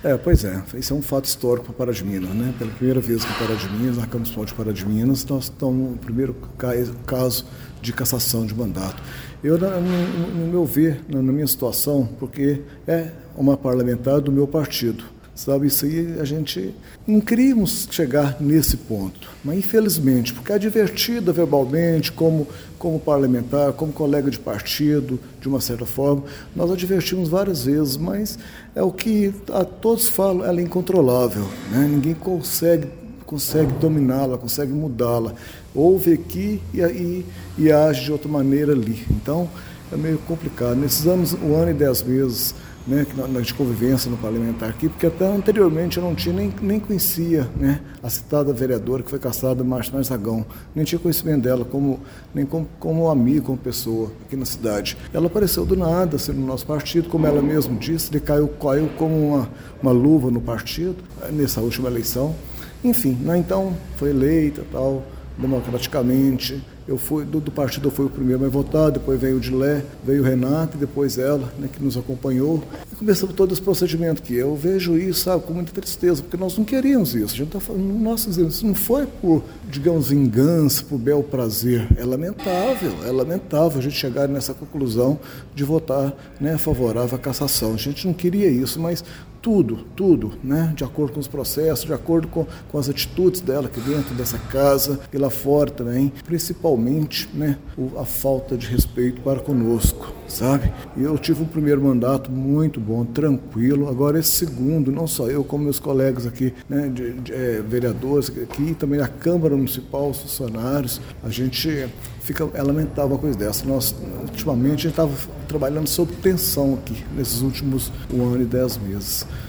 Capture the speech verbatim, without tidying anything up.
É, pois é, isso é um fato histórico para Pará de Minas, né? Pela primeira vez que Pará de Minas, na Câmara Municipal de Pará de Minas, nós estamos no primeiro caso de cassação de mandato. Eu, no, no meu ver, na minha situação, porque é uma parlamentar do meu partido, sabe, isso aí a gente não queríamos chegar nesse ponto, mas infelizmente, porque é divertida verbalmente, como, como parlamentar, como colega de partido, de uma certa forma, nós a divertimos várias vezes, mas é o que a todos falam, ela é incontrolável, né? Ninguém consegue, consegue dominá-la, consegue mudá-la, ouve aqui e, e, e age de outra maneira ali, então é meio complicado. Nesses anos, um ano e dez meses, né, de convivência no parlamentar aqui, porque até anteriormente eu não tinha, nem, nem conhecia, né, a citada vereadora que foi caçada, Márcia Marzagão, nem tinha conhecimento dela, como, nem como, como amiga, como pessoa aqui na cidade. Ela apareceu do nada, assim, no nosso partido, como ela mesma disse, ele caiu, caiu como uma, uma luva no partido, nessa última eleição. Enfim, né, então foi eleita, tal, democraticamente. Eu fui, do, do partido eu fui o primeiro a votar, depois veio o Dilé, veio o Renato e depois ela, né, que nos acompanhou. E começamos todo esse procedimento aqui. Eu vejo isso, sabe, com muita tristeza, porque nós não queríamos isso. A gente está falando, nossa, isso não foi por, digamos, vingança, por bel prazer. É lamentável, é lamentável a gente chegar nessa conclusão de votar, né, favorável à cassação. A gente não queria isso, mas tudo, tudo, né, de acordo com os processos, de acordo com, com as atitudes dela aqui dentro dessa casa e lá fora também, principalmente, né, o, a falta de respeito para conosco, sabe? E eu tive um primeiro mandato muito bom, tranquilo. Agora esse segundo, não só eu, como meus colegas aqui, né, de, de, é, vereadores aqui, também a Câmara Municipal, os funcionários, a gente fica, é lamentável uma coisa dessa. Nós, ultimamente, a gente estava trabalhando sob tensão aqui, nesses últimos um ano e dez meses.